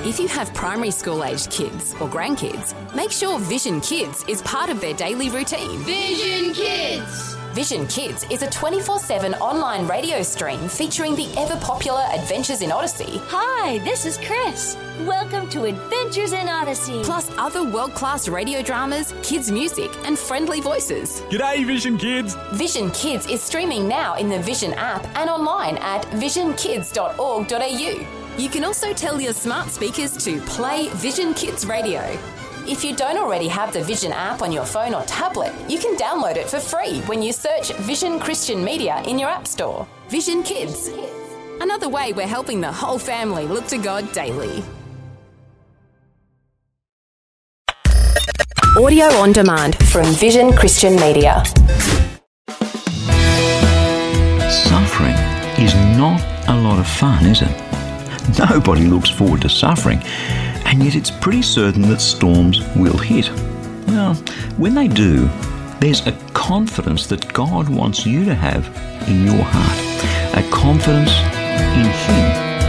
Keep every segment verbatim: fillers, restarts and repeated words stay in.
If you have primary school-aged kids or grandkids, make sure Vision Kids is part of their daily routine. Vision Kids! Vision Kids is a twenty-four seven online radio stream featuring the ever-popular Adventures in Odyssey. Hi, this is Chris. Welcome to Adventures in Odyssey. Plus other world-class radio dramas, kids' music and friendly voices. G'day, Vision Kids. Vision Kids is streaming now in the Vision app and online at vision kids dot org dot a u. You can also tell your smart speakers to play Vision Kids Radio. If you don't already have the Vision app on your phone or tablet, you can download it for free when you search Vision Christian Media in your app store. Vision Kids. Another way we're helping the whole family look to God daily. Audio on demand from Vision Christian Media. Suffering is not a lot of fun, is it? Nobody looks forward to suffering, and yet it's pretty certain that storms will hit. Well, when they do, there's a confidence that God wants you to have in your heart, a confidence in Him.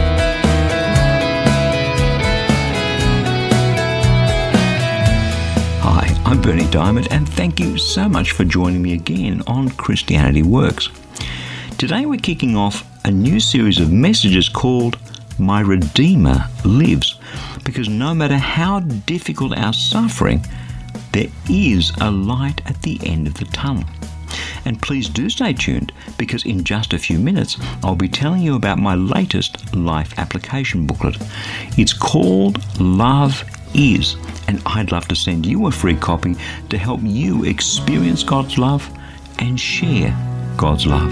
Hi, I'm Bernie Diamond, and thank you so much for joining me again on Christianity Works. Today we're kicking off a new series of messages called My Redeemer Lives, because no matter how difficult our suffering, there is a light at the end of the tunnel. And please do stay tuned, because in just a few minutes I'll be telling you about my latest life application booklet. It's called Love Is, and I'd love to send you a free copy to help you experience God's love and share God's love.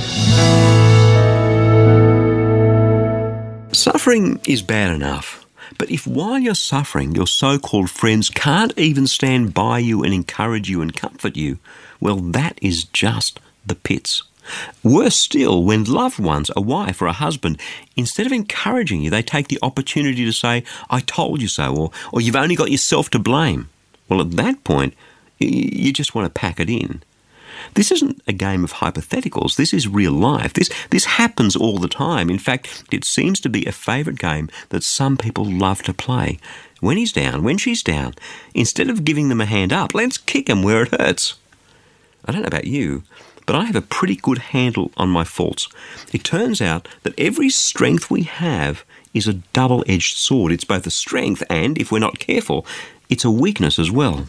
Suffering is bad enough, but if while you're suffering your so-called friends can't even stand by you and encourage you and comfort you, well, that is just the pits. Worse still, when loved ones, a wife or a husband, instead of encouraging you, they take the opportunity to say, I told you so, or, or you've only got yourself to blame. Well, at that point, you just want to pack it in. This isn't a game of hypotheticals. This is real life. This this happens all the time. In fact, it seems to be a favourite game that some people love to play. When he's down, when she's down, instead of giving them a hand up, let's kick them where it hurts. I don't know about you, but I have a pretty good handle on my faults. It turns out that every strength we have is a double-edged sword. It's both a strength and, if we're not careful, it's a weakness as well.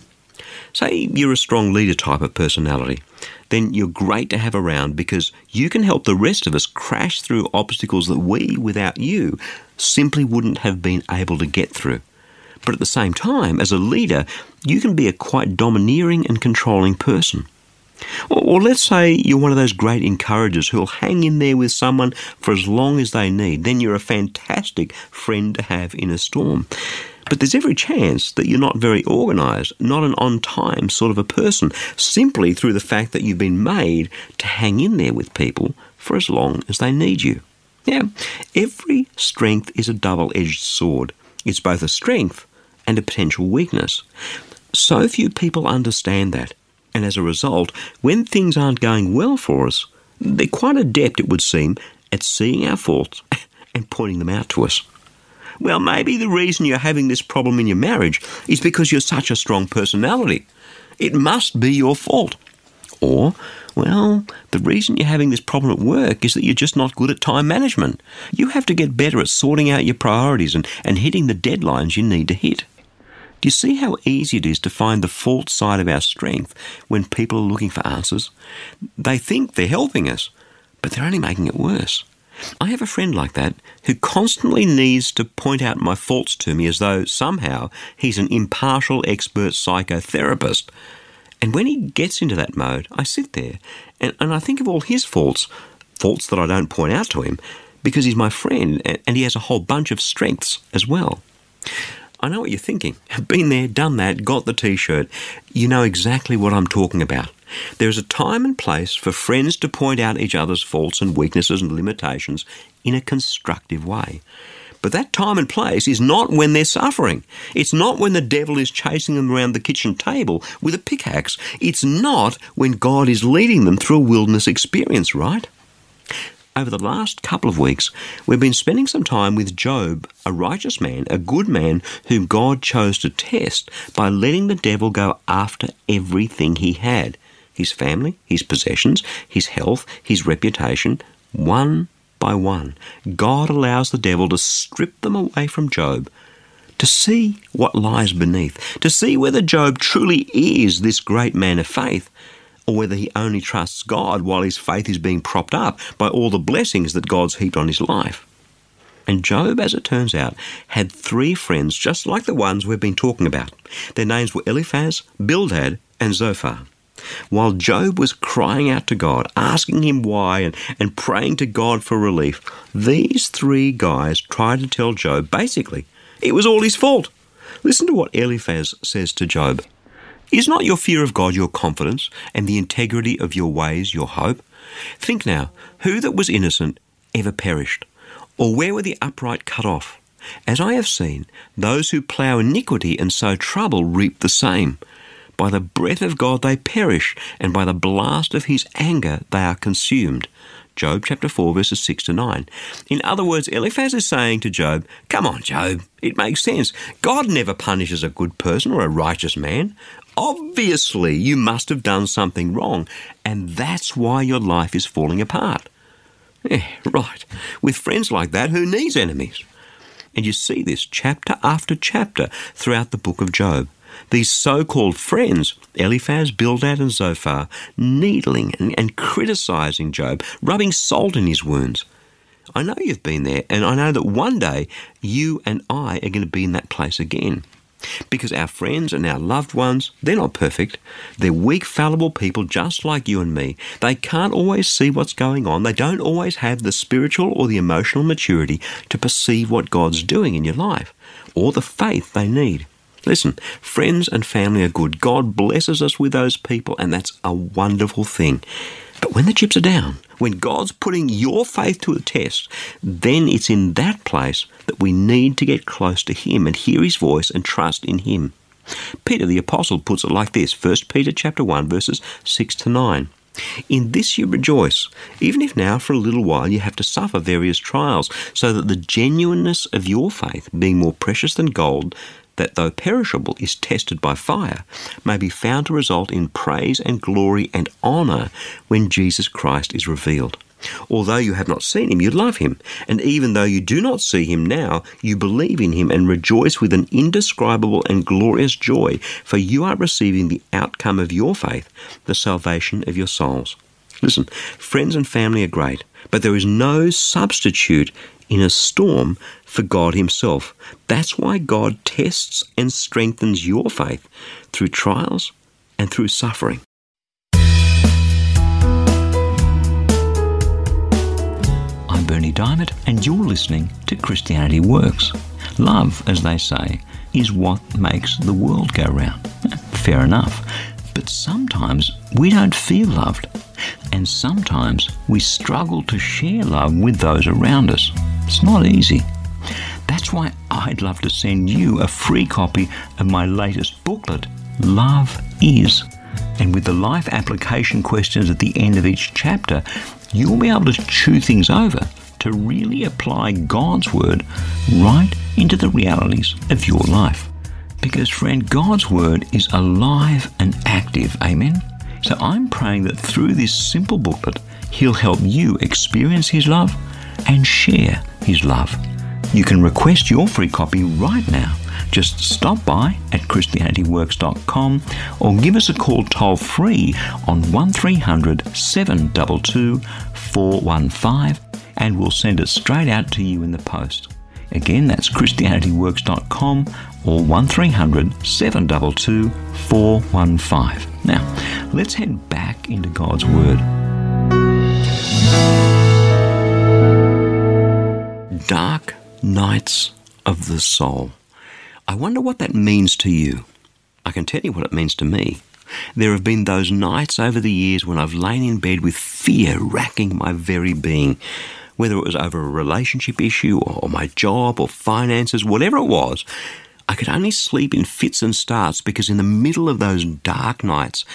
Say you're a strong leader type of personality, then you're great to have around because you can help the rest of us crash through obstacles that we, without you, simply wouldn't have been able to get through. But at the same time, as a leader, you can be a quite domineering and controlling person. Or, or let's say you're one of those great encouragers who'll hang in there with someone for as long as they need. Then you're a fantastic friend to have in a storm. But there's every chance that you're not very organised, not an on-time sort of a person, simply through the fact that you've been made to hang in there with people for as long as they need you. Yeah, every strength is a double-edged sword. It's both a strength and a potential weakness. So few people understand that, and as a result, when things aren't going well for us, they're quite adept, it would seem, at seeing our faults and pointing them out to us. Well, maybe the reason you're having this problem in your marriage is because you're such a strong personality. It must be your fault. Or, well, the reason you're having this problem at work is that you're just not good at time management. You have to get better at sorting out your priorities and, and hitting the deadlines you need to hit. Do you see how easy it is to find the fault side of our strength when people are looking for answers? They think they're helping us, but they're only making it worse. I have a friend like that who constantly needs to point out my faults to me as though somehow he's an impartial expert psychotherapist. And when he gets into that mode, I sit there and, and I think of all his faults, faults that I don't point out to him, because he's my friend and, and he has a whole bunch of strengths as well. I know what you're thinking. Been there, done that, got the T-shirt. You know exactly what I'm talking about. There is a time and place for friends to point out each other's faults and weaknesses and limitations in a constructive way. But that time and place is not when they're suffering. It's not when the devil is chasing them around the kitchen table with a pickaxe. It's not when God is leading them through a wilderness experience, right? Over the last couple of weeks, we've been spending some time with Job, a righteous man, a good man whom God chose to test by letting the devil go after everything he had. His family, his possessions, his health, his reputation, one by one. God allows the devil to strip them away from Job, to see what lies beneath, to see whether Job truly is this great man of faith, or whether he only trusts God while his faith is being propped up by all the blessings that God's heaped on his life. And Job, as it turns out, had three friends just like the ones we've been talking about. Their names were Eliphaz, Bildad, and Zophar. While Job was crying out to God, asking him why, and, and praying to God for relief, these three guys tried to tell Job, basically, it was all his fault. Listen to what Eliphaz says to Job. Is not your fear of God your confidence, and the integrity of your ways your hope? Think now, who that was innocent ever perished? Or where were the upright cut off? As I have seen, those who plough iniquity and sow trouble reap the same. By the breath of God they perish, and by the blast of his anger they are consumed. Job chapter four, verses six to nine. In other words, Eliphaz is saying to Job, come on, Job, it makes sense. God never punishes a good person or a righteous man. Obviously, you must have done something wrong, and that's why your life is falling apart. Yeah, right. With friends like that, who needs enemies? And you see this chapter after chapter throughout the book of Job. These so-called friends, Eliphaz, Bildad, and Zophar, needling and, and criticising Job, rubbing salt in his wounds. I know you've been there, and I know that one day you and I are going to be in that place again. Because our friends and our loved ones, they're not perfect. They're weak, fallible people just like you and me. They can't always see what's going on. They don't always have the spiritual or the emotional maturity to perceive what God's doing in your life, or the faith they need. Listen, friends and family are good. God blesses us with those people, and that's a wonderful thing. But when the chips are down, when God's putting your faith to a test, then it's in that place that we need to get close to him and hear his voice and trust in him. Peter the Apostle puts it like this, First Peter chapter one, verses six to nine. In this you rejoice, even if now for a little while you have to suffer various trials, so that the genuineness of your faith, being more precious than gold, that though perishable is tested by fire, may be found to result in praise and glory and honour when Jesus Christ is revealed. Although you have not seen him, you love him, and even though you do not see him now, you believe in him and rejoice with an indescribable and glorious joy, for you are receiving the outcome of your faith, the salvation of your souls. Listen, friends and family are great, but there is no substitute in a storm for God himself. That's why God tests and strengthens your faith through trials and through suffering. I'm Bernie Diamond, and you're listening to Christianity Works. Love, as they say, is what makes the world go round. Fair enough. But sometimes we don't feel loved, and sometimes we struggle to share love with those around us. It's not easy. That's why I'd love to send you a free copy of my latest booklet, Love Is. And with the life application questions at the end of each chapter, you'll be able to chew things over to really apply God's Word right into the realities of your life. Because, friend, God's Word is alive and active, amen? So I'm praying that through this simple booklet, He'll help you experience His love and share His love. You can request your free copy right now. Just stop by at christianity works dot com or give us a call toll free on one three hundred, seven two two, four one five and we'll send it straight out to you in the post. Again, that's christianity works dot com or one three hundred, seven two two, four one five. Now, let's head back into God's Word. Dark nights of the soul. I wonder what that means to you. I can tell you what it means to me. There have been those nights over the years when I've lain in bed with fear racking my very being, whether it was over a relationship issue or my job or finances, whatever it was. I could only sleep in fits and starts because in the middle of those dark nights,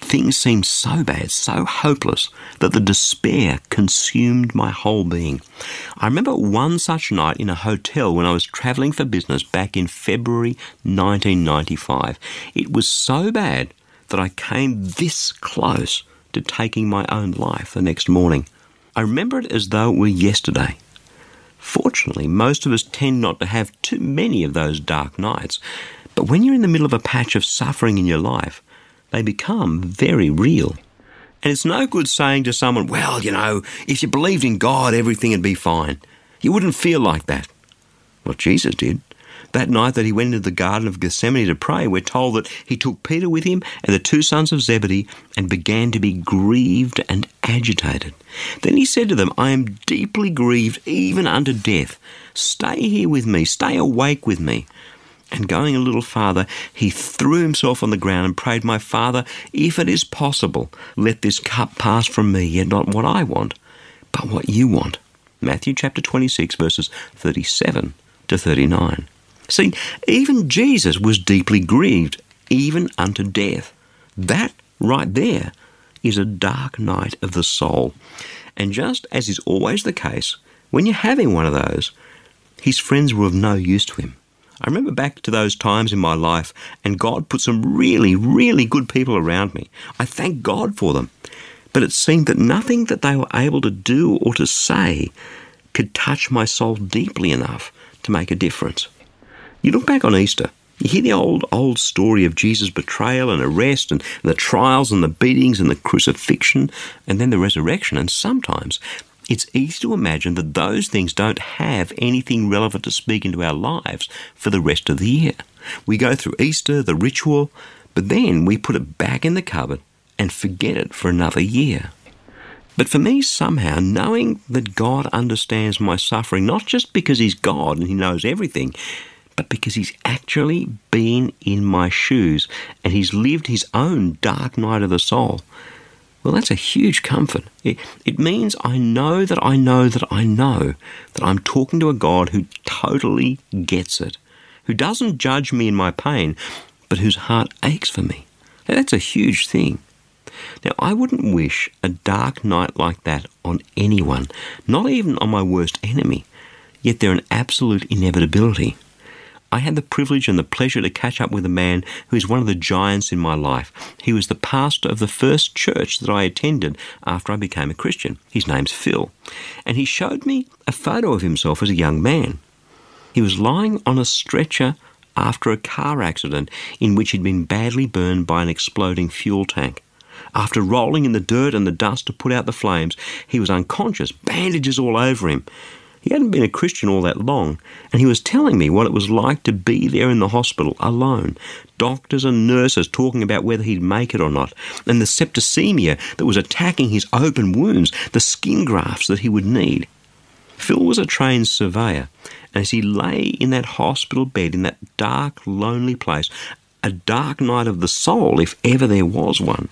things seemed so bad, so hopeless, that the despair consumed my whole being. I remember one such night in a hotel when I was travelling for business back in February nineteen ninety-five. It was so bad that I came this close to taking my own life the next morning. I remember it as though it were yesterday. Fortunately, most of us tend not to have too many of those dark nights, but when you're in the middle of a patch of suffering in your life, they become very real. And it's no good saying to someone, well, you know, if you believed in God, everything would be fine. You wouldn't feel like that. Well, Jesus did. That night that he went into the Garden of Gethsemane to pray, we're told that he took Peter with him and the two sons of Zebedee and began to be grieved and agitated. Then he said to them, I am deeply grieved even unto death. Stay here with me, stay awake with me. And going a little farther, he threw himself on the ground and prayed, my Father, if it is possible, let this cup pass from me, yet not what I want, but what you want. Matthew chapter twenty-six, verses thirty-seven to thirty-nine. See, even Jesus was deeply grieved, even unto death. That right there is a dark night of the soul. And just as is always the case, when you're having one of those, his friends were of no use to him. I remember back to those times in my life, and God put some really, really good people around me. I thank God for them. But it seemed that nothing that they were able to do or to say could touch my soul deeply enough to make a difference. You look back on Easter, you hear the old, old story of Jesus' betrayal and arrest and the trials and the beatings and the crucifixion and then the resurrection. And sometimes it's easy to imagine that those things don't have anything relevant to speak into our lives for the rest of the year. We go through Easter, the ritual, but then we put it back in the cupboard and forget it for another year. But for me, somehow, knowing that God understands my suffering, not just because he's God and he knows everything, but because he's actually been in my shoes and he's lived his own dark night of the soul, well, that's a huge comfort. It, it means I know that I know that I know that I'm talking to a God who totally gets it, who doesn't judge me in my pain, but whose heart aches for me. Now, that's a huge thing. Now, I wouldn't wish a dark night like that on anyone, not even on my worst enemy, yet they're an absolute inevitability. I had the privilege and the pleasure to catch up with a man who is one of the giants in my life. He was the pastor of the first church that I attended after I became a Christian. His name's Phil. And he showed me a photo of himself as a young man. He was lying on a stretcher after a car accident in which he'd been badly burned by an exploding fuel tank. After rolling in the dirt and the dust to put out the flames, he was unconscious, bandages all over him. He hadn't been a Christian all that long, and he was telling me what it was like to be there in the hospital alone, doctors and nurses talking about whether he'd make it or not, and the septicemia that was attacking his open wounds, the skin grafts that he would need. Phil was a trained surveyor, and as he lay in that hospital bed in that dark, lonely place, a dark night of the soul, if ever there was one,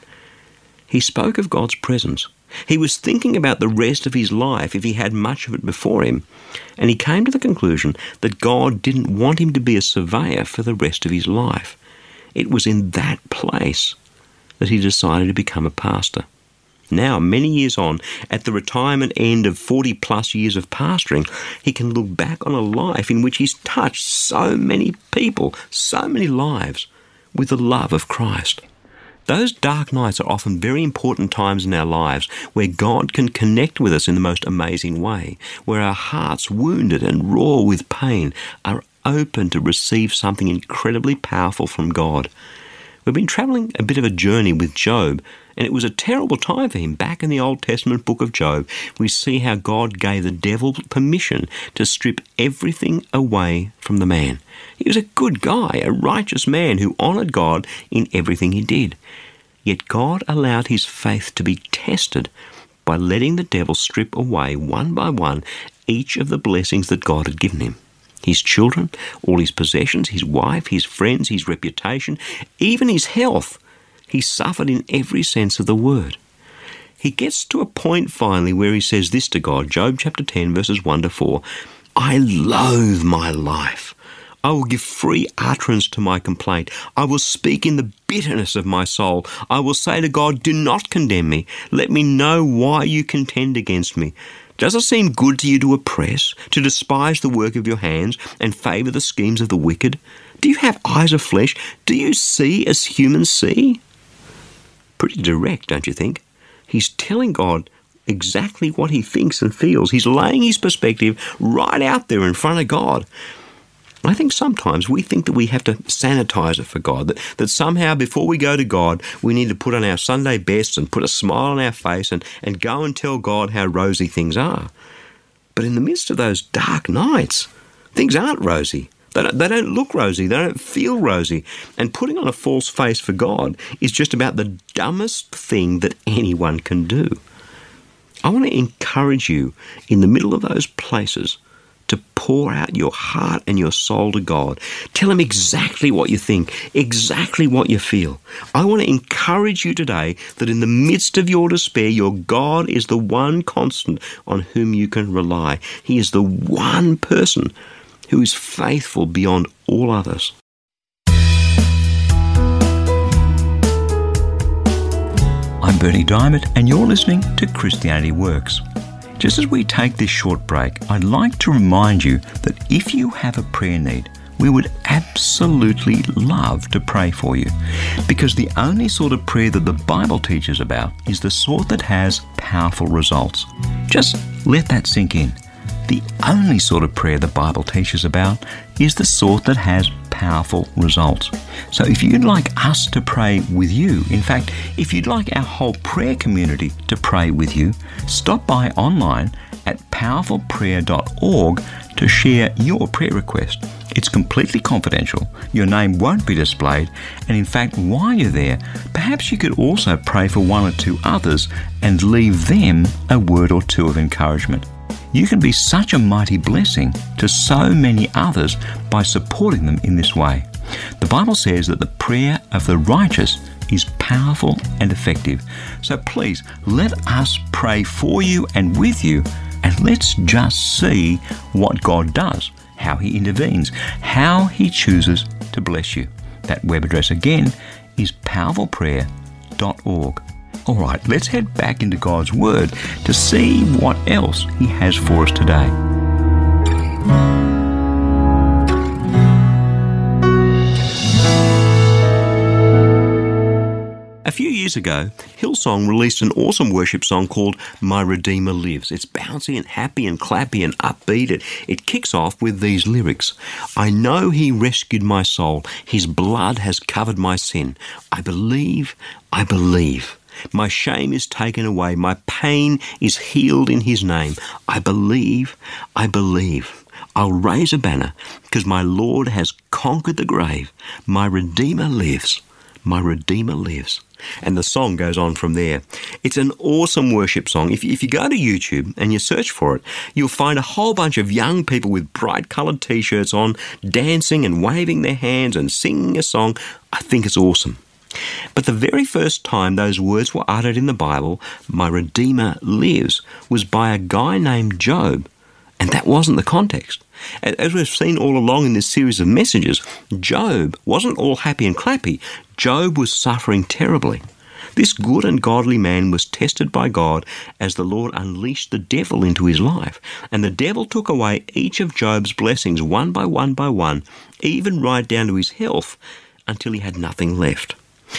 he spoke of God's presence. He was thinking about the rest of his life if he had much of it before him, and he came to the conclusion that God didn't want him to be a surveyor for the rest of his life. It was in that place that he decided to become a pastor. Now, many years on, at the retirement end of forty plus years of pastoring, he can look back on a life in which he's touched so many people, so many lives, with the love of Christ. Those dark nights are often very important times in our lives where God can connect with us in the most amazing way, where our hearts, wounded and raw with pain, are open to receive something incredibly powerful from God. We've been travelling a bit of a journey with Job, and it was a terrible time for him. Back in the Old Testament book of Job, we see how God gave the devil permission to strip everything away from the man. He was a good guy, a righteous man who honoured God in everything he did. Yet God allowed his faith to be tested by letting the devil strip away one by one each of the blessings that God had given him. His children, all his possessions, his wife, his friends, his reputation, even his health. He suffered in every sense of the word. He gets to a point finally where he says this to God, Job chapter ten, verses one to four, I loathe my life. I will give free utterance to my complaint. I will speak in the bitterness of my soul. I will say to God, do not condemn me. Let me know why you contend against me. Does it seem good to you to oppress, to despise the work of your hands and favour the schemes of the wicked? Do you have eyes of flesh? Do you see as humans see? Pretty direct, don't you think? He's telling God exactly what he thinks and feels. He's laying his perspective right out there in front of God. I think sometimes we think that we have to sanitize it for God, that, that somehow before we go to God, we need to put on our Sunday best and put a smile on our face and, and go and tell God how rosy things are. But in the midst of those dark nights, things aren't rosy. They don't, they don't look rosy. They don't feel rosy. And putting on a false face for God is just about the dumbest thing that anyone can do. I want to encourage you in the middle of those places to pour out your heart and your soul to God. Tell him exactly what you think, exactly what you feel. I want to encourage you today that in the midst of your despair, your God is the one constant on whom you can rely. He is the one person who is faithful beyond all others. I'm Bernie Diamond, and you're listening to Christianity Works. Just as we take this short break, I'd like to remind you that if you have a prayer need, we would absolutely love to pray for you, because the only sort of prayer that the Bible teaches about is the sort that has powerful results. Just let that sink in. The only sort of prayer the Bible teaches about is the sort that has powerful results. So if you'd like us to pray with you, in fact, if you'd like our whole prayer community to pray with you, stop by online at powerful prayer dot org to share your prayer request. It's completely confidential. Your name won't be displayed. And in fact, while you're there, perhaps you could also pray for one or two others and leave them a word or two of encouragement. You can be such a mighty blessing to so many others by supporting them in this way. The Bible says that the prayer of the righteous is powerful and effective. So please, let us pray for you and with you, and let's just see what God does, how he intervenes, how he chooses to bless you. That web address again is powerful prayer dot org. All right, let's head back into God's Word to see what else he has for us today. A few years ago, Hillsong released an awesome worship song called My Redeemer Lives. It's bouncy and happy and clappy and upbeat. It, it kicks off with these lyrics. I know he rescued my soul. His blood has covered my sin. I believe, I believe. My shame is taken away. My pain is healed in his name. I believe, I believe. I'll raise a banner because my Lord has conquered the grave. My Redeemer lives. My Redeemer lives. And the song goes on from there. It's an awesome worship song. If, if you go to YouTube and you search for it, you'll find a whole bunch of young people with bright coloured t-shirts on, dancing and waving their hands and singing a song. I think it's awesome. But the very first time those words were uttered in the Bible, my Redeemer lives, was by a guy named Job. And that wasn't the context. As we've seen all along in this series of messages, Job wasn't all happy and clappy. Job was suffering terribly. This good and godly man was tested by God as the Lord unleashed the devil into his life. And the devil took away each of Job's blessings one by one by one, even right down to his health, until he had nothing left.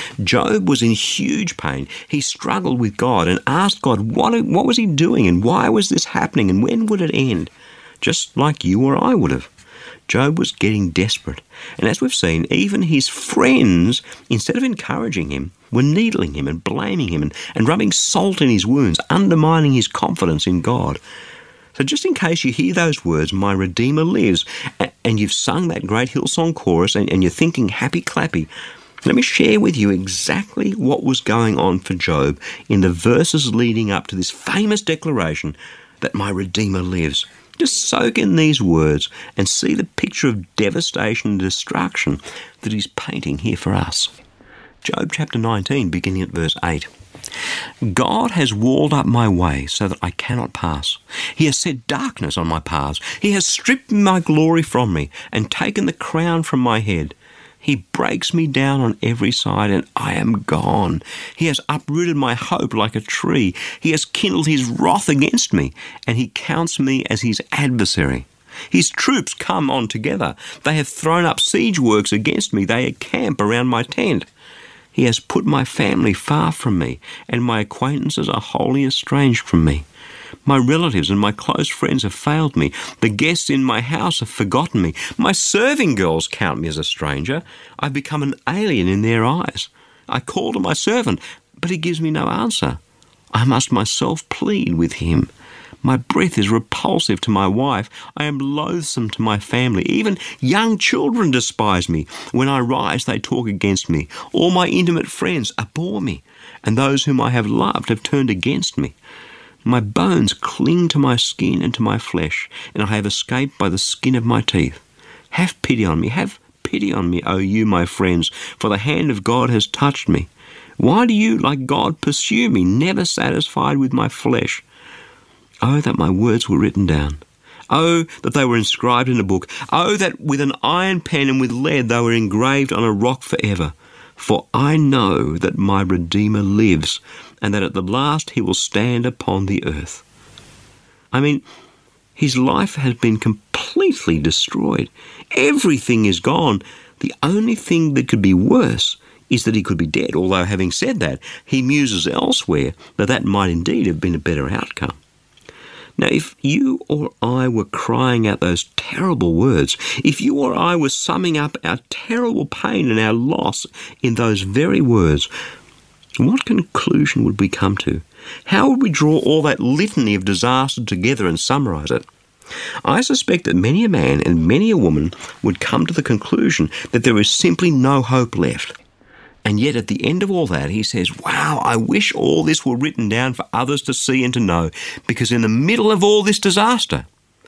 Job was in huge pain. He struggled with God and asked God, what, what was he doing and why was this happening and when would it end? Just like you or I would have. Job was getting desperate. And as we've seen, even his friends, instead of encouraging him, were needling him and blaming him and, and rubbing salt in his wounds, undermining his confidence in God. So just in case you hear those words, my Redeemer lives, and you've sung that great Hillsong chorus and, and you're thinking happy clappy, let me share with you exactly what was going on for Job in the verses leading up to this famous declaration that my Redeemer lives. Just soak in these words and see the picture of devastation and destruction that he's painting here for us. Job chapter nineteen, beginning at verse eight. God has walled up my way so that I cannot pass. He has set darkness on my paths. He has stripped my glory from me and taken the crown from my head. He breaks me down on every side and I am gone. He has uprooted my hope like a tree. He has kindled his wrath against me and he counts me as his adversary. His troops come on together. They have thrown up siege works against me. They encamp around my tent. He has put my family far from me, and my acquaintances are wholly estranged from me. My relatives and my close friends have failed me. The guests in my house have forgotten me. My serving girls count me as a stranger. I've become an alien in their eyes. I call to my servant, but he gives me no answer. I must myself plead with him. My breath is repulsive to my wife. I am loathsome to my family. Even young children despise me. When I rise, they talk against me. All my intimate friends abhor me, and those whom I have loved have turned against me. My bones cling to my skin and to my flesh, and I have escaped by the skin of my teeth. Have pity on me, have pity on me, O you, my friends, for the hand of God has touched me. Why do you, like God, pursue me, never satisfied with my flesh? Oh, that my words were written down. Oh, that they were inscribed in a book. Oh, that with an iron pen and with lead they were engraved on a rock forever. For I know that my Redeemer lives, and that at the last he will stand upon the earth. I mean, his life has been completely destroyed. Everything is gone. The only thing that could be worse is that he could be dead, although having said that, he muses elsewhere that that might indeed have been a better outcome. Now, if you or I were crying out those terrible words, if you or I were summing up our terrible pain and our loss in those very words, what conclusion would we come to? How would we draw all that litany of disaster together and summarise it? I suspect that many a man and many a woman would come to the conclusion that there is simply no hope left. And yet at the end of all that, he says, wow, I wish all this were written down for others to see and to know, because in the middle of all this disaster,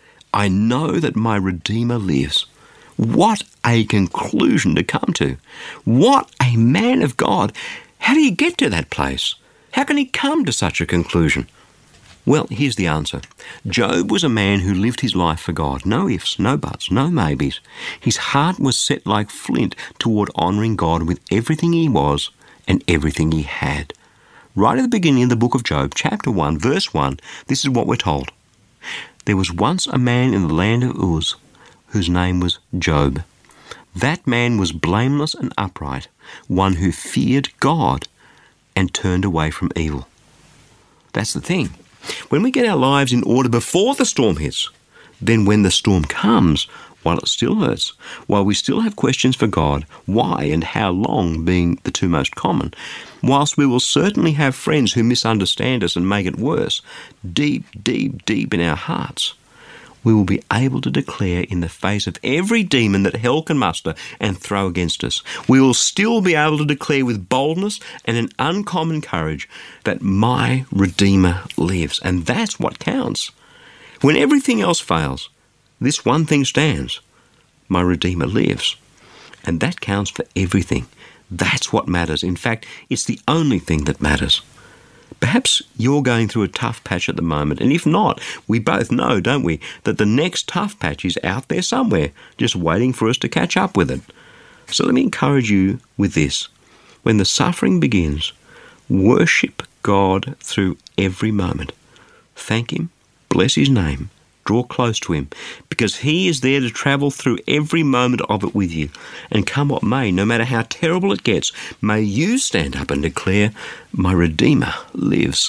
I know that my Redeemer lives. What a conclusion to come to. What a man of God. How do you get to that place? How can he come to such a conclusion? Well, here's the answer. Job was a man who lived his life for God. No ifs, no buts, no maybes. His heart was set like flint toward honouring God with everything he was and everything he had. Right at the beginning of the book of Job, chapter one, verse one, this is what we're told. There was once a man in the land of Uz, whose name was Job. That man was blameless and upright, one who feared God and turned away from evil. That's the thing. When we get our lives in order before the storm hits, then when the storm comes, while it still hurts, while we still have questions for God, why and how long being the two most common, whilst we will certainly have friends who misunderstand us and make it worse, deep, deep, deep in our hearts, we will be able to declare in the face of every demon that hell can muster and throw against us. We will still be able to declare with boldness and an uncommon courage that my Redeemer lives. And that's what counts. When everything else fails, this one thing stands. My Redeemer lives. And that counts for everything. That's what matters. In fact, it's the only thing that matters. Perhaps you're going through a tough patch at the moment, and if not, we both know, don't we, that the next tough patch is out there somewhere, just waiting for us to catch up with it. So let me encourage you with this. When the suffering begins, worship God through every moment. Thank Him, bless His name, draw close to Him, because He is there to travel through every moment of it with you. And come what may, no matter how terrible it gets, may you stand up and declare, my Redeemer lives.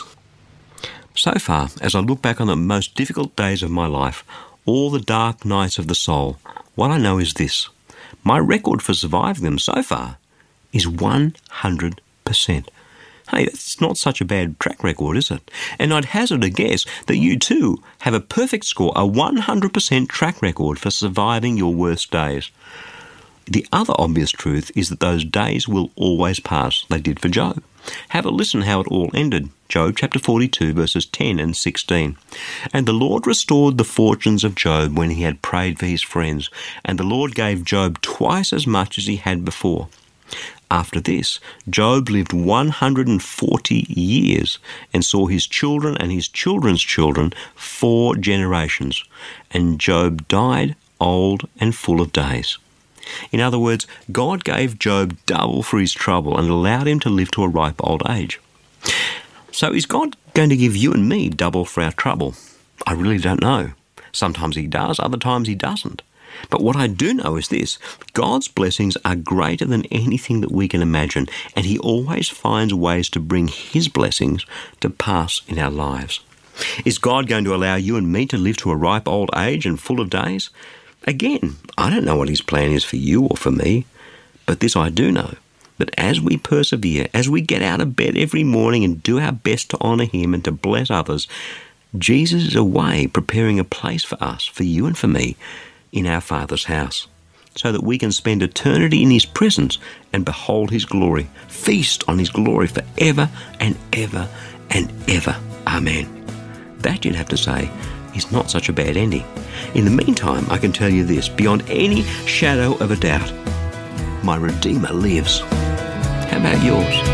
So far, as I look back on the most difficult days of my life, all the dark nights of the soul, what I know is this. My record for surviving them so far is one hundred percent. Hey, that's not such a bad track record, is it? And I'd hazard a guess that you too have a perfect score, a one hundred percent track record for surviving your worst days. The other obvious truth is that those days will always pass. They did for Job. Have a listen how it all ended. Job chapter forty-two, verses ten and sixteen. And the Lord restored the fortunes of Job when he had prayed for his friends, and the Lord gave Job twice as much as he had before. After this, Job lived one hundred forty years and saw his children and his children's children four generations, and Job died old and full of days. In other words, God gave Job double for his trouble and allowed him to live to a ripe old age. So is God going to give you and me double for our trouble? I really don't know. Sometimes he does, other times he doesn't. But what I do know is this: God's blessings are greater than anything that we can imagine, and he always finds ways to bring his blessings to pass in our lives. Is God going to allow you and me to live to a ripe old age and full of days? Again, I don't know what his plan is for you or for me, but this I do know, that as we persevere, as we get out of bed every morning and do our best to honour him and to bless others, Jesus is away preparing a place for us, for you and for me, in our Father's house, so that we can spend eternity in his presence and behold his glory, feast on his glory forever and ever and ever. Amen. That, you'd have to say, is not such a bad ending. In the meantime, I can tell you this, beyond any shadow of a doubt, my Redeemer lives. How about yours?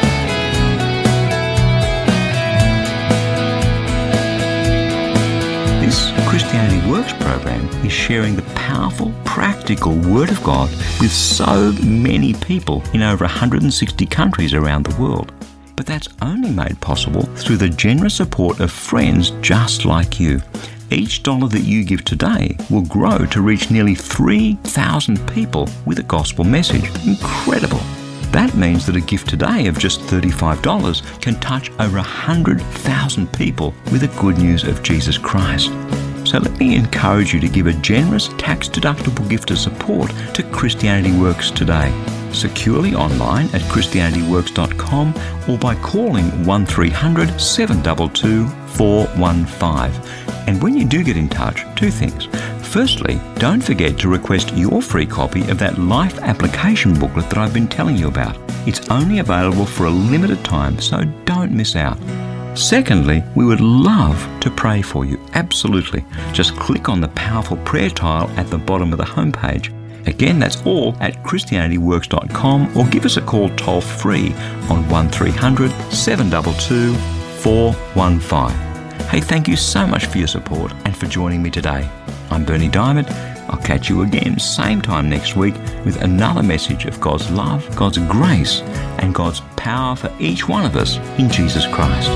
This Christianity Works program is sharing the powerful, practical Word of God with so many people in over one hundred sixty countries around the world. But that's only made possible through the generous support of friends just like you. Each dollar that you give today will grow to reach nearly three thousand people with a gospel message. Incredible! That means that a gift today of just thirty-five dollars can touch over one hundred thousand people with the good news of Jesus Christ. So let me encourage you to give a generous tax-deductible gift of support to Christianity Works today, securely online at christianity works dot com or by calling one three hundred, seven two two, four one five. And when you do get in touch, two things. Firstly, don't forget to request your free copy of that life application booklet that I've been telling you about. It's only available for a limited time, so don't miss out. Secondly, we would love to pray for you. Absolutely. Just click on the powerful prayer tile at the bottom of the homepage. Again, that's all at christianity works dot com, or give us a call toll free on one three hundred, seven two two, four one five. Hey, thank you so much for your support and for joining me today. I'm Bernie Diamond. I'll catch you again same time next week with another message of God's love, God's grace, and God's power for each one of us in Jesus Christ.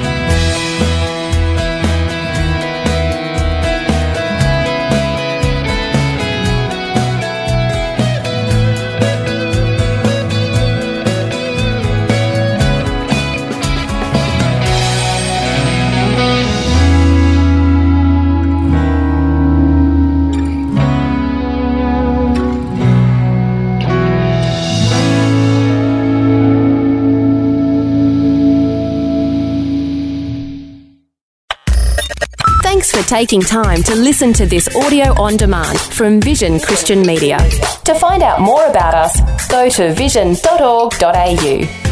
Thanks for taking time to listen to this audio on demand from Vision Christian Media. To find out more about us, go to vision dot org dot a u.